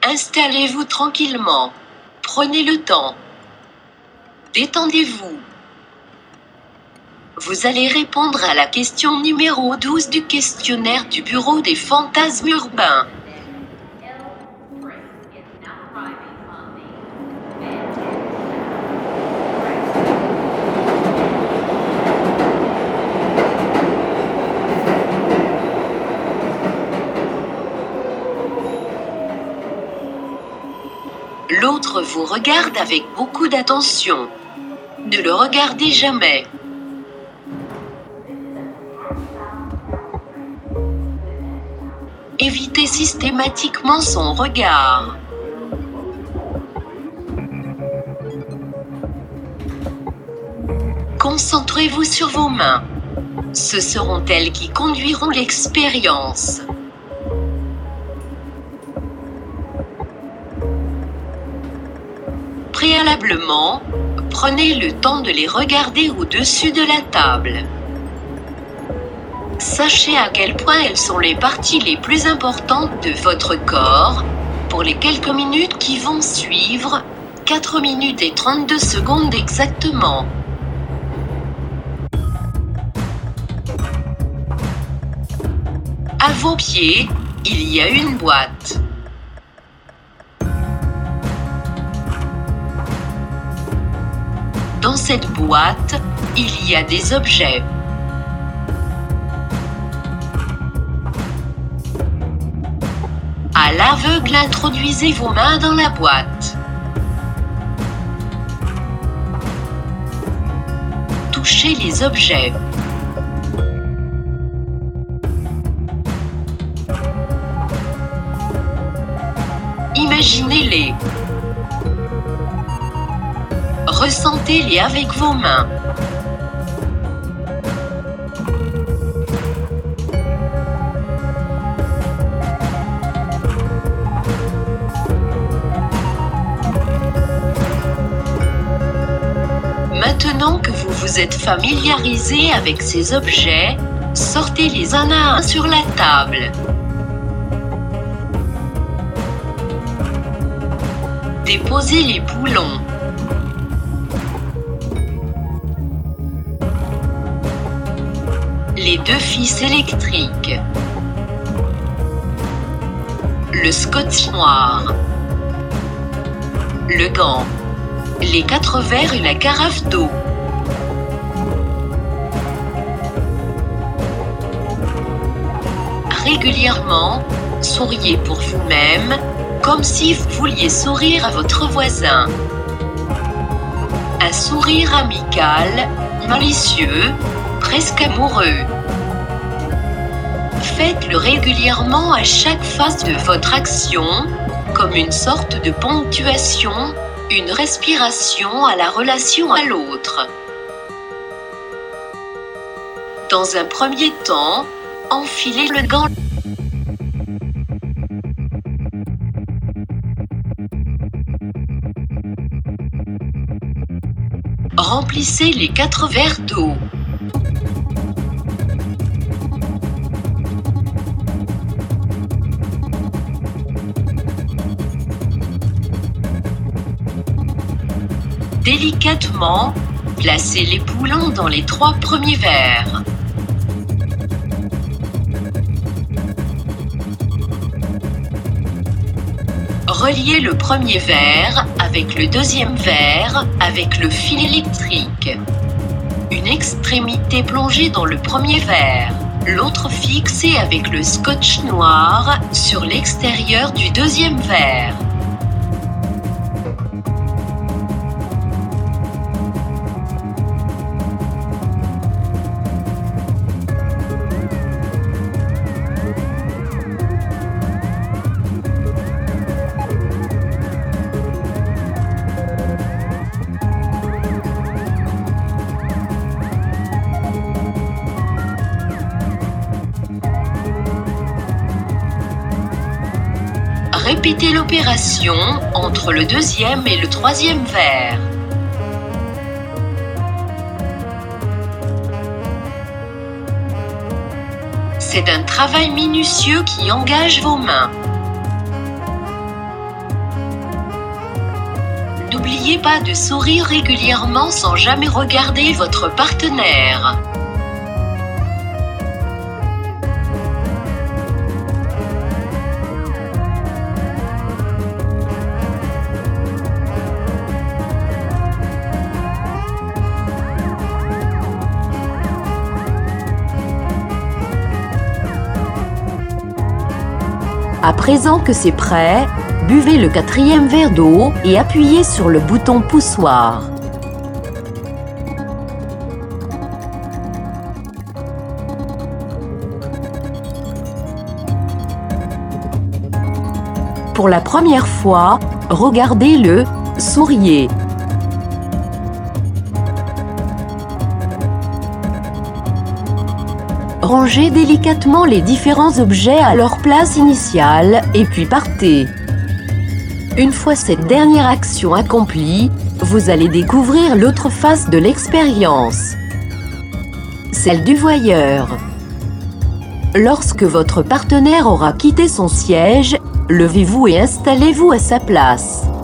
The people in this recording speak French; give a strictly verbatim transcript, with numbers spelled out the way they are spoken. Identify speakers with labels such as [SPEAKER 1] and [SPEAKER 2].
[SPEAKER 1] Installez-vous tranquillement. Prenez le temps. Détendez-vous. Vous allez répondre à la question numéro douze du questionnaire du Bureau des fantasmes urbains. L'autre vous regarde avec beaucoup d'attention. Ne le regardez jamais. Évitez systématiquement son regard. Concentrez-vous sur vos mains. Ce seront elles qui conduiront l'expérience. Préalablement, prenez le temps de les regarder au-dessus de la table. Sachez à quel point elles sont les parties les plus importantes de votre corps pour les quelques minutes qui vont suivre, quatre minutes et trente-deux secondes exactement. À vos pieds, il y a une boîte. Dans cette boîte, il y a des objets. À l'aveugle, introduisez vos mains dans la boîte. Touchez les objets. Imaginez-les. Ressentez-les avec vos mains. Maintenant que vous vous êtes familiarisé avec ces objets, sortez-les un à un sur la table. Déposez les boulons. Les deux fils électriques. Le scotch noir. Le gant. Les quatre verres et la carafe d'eau. Régulièrement, souriez pour vous-même, comme si vous vouliez sourire à votre voisin. Un sourire amical, malicieux, presque amoureux. Faites-le régulièrement à chaque phase de votre action, comme une sorte de ponctuation, une respiration à la relation à l'autre. Dans un premier temps, enfilez le gant. Remplissez les quatre verres d'eau. Délicatement, placez les boulons dans les trois premiers verres. Reliez le premier verre avec le deuxième verre avec le fil électrique. Une extrémité plongée dans le premier verre, l'autre fixée avec le scotch noir sur l'extérieur du deuxième verre. Répétez l'opération entre le deuxième et le troisième verre. C'est un travail minutieux qui engage vos mains. N'oubliez pas de sourire régulièrement sans jamais regarder votre partenaire.
[SPEAKER 2] À présent que c'est prêt, buvez le quatrième verre d'eau et appuyez sur le bouton poussoir. Pour la première fois, regardez-le, souriez. Rangez délicatement les différents objets à leur place initiale et puis partez. Une fois cette dernière action accomplie, vous allez découvrir l'autre face de l'expérience, celle du voyeur. Lorsque votre partenaire aura quitté son siège, levez-vous et installez-vous à sa place.